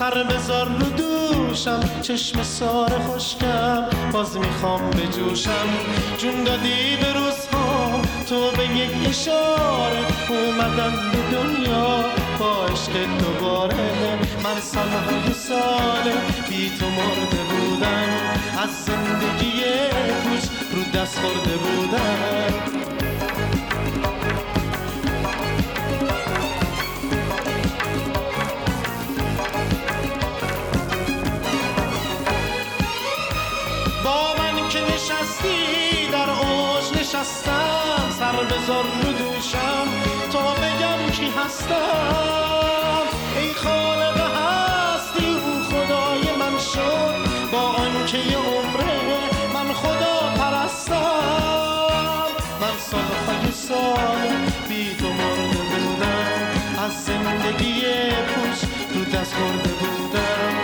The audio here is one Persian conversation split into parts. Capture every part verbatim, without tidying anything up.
سر بذار رو دوشم، چشم سار خوشگم باز میخوام بجوشم. جون دادی به روزها تو به یک اشاره، اومدم به دنیا با عشق دوباره. من سالهای ساله بی تو مرده بودم، از زندگی پوچ رو دست خورده بودم. با من که نشستی در اوج نشستم، سر بذار رو دوشم تا بگم کی هستم. ای خالق هستی او خدای من شد، با آنکه یه عمره من خدا پرستم. من سالهای سال بی تو مرده بودم، از زندگی پوچ رو دست خورده بودم.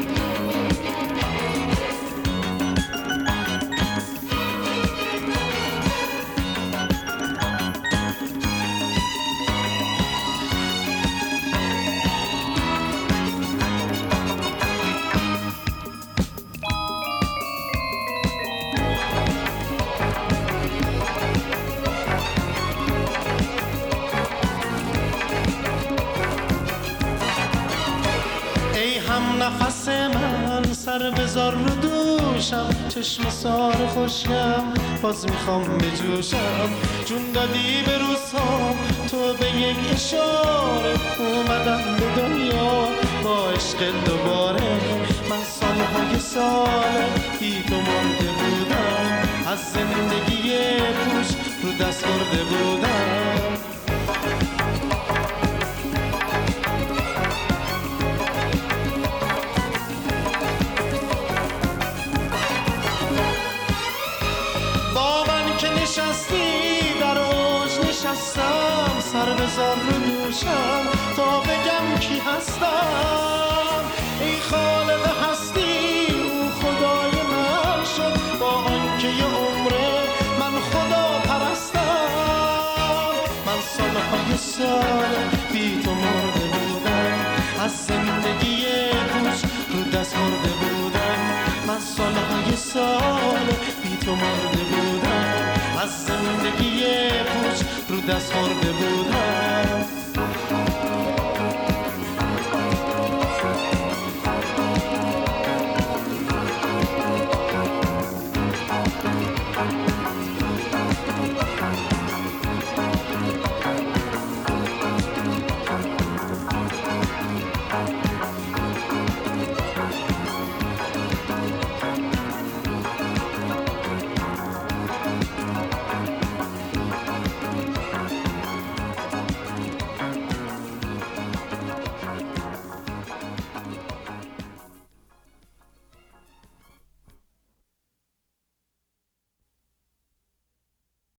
هم نفس من سر بذار رو دوشم، چشم سار خوشم باز میخوام بجوشم. جون دادی به روزها تو به یک اشاره، اومدم به دنیا با عشق دوباره. من سالهای سال بی تو مرده بودم، از زندگی پوچ رو دست خورده بودم. نشستی در اوج نشستم، سر بذار رو دوشم تا بگم کی هستم. ای خالق هستی او خدای من شد، با آنکه یه عمره من خدا پرستم. من سالهای سال بی تو مرده بودم، از زندگی پوچ رو دست خورده بودم. من سالهای سال بی تو مرده بودم، از زندگی پوچ رو دست خورده بودم.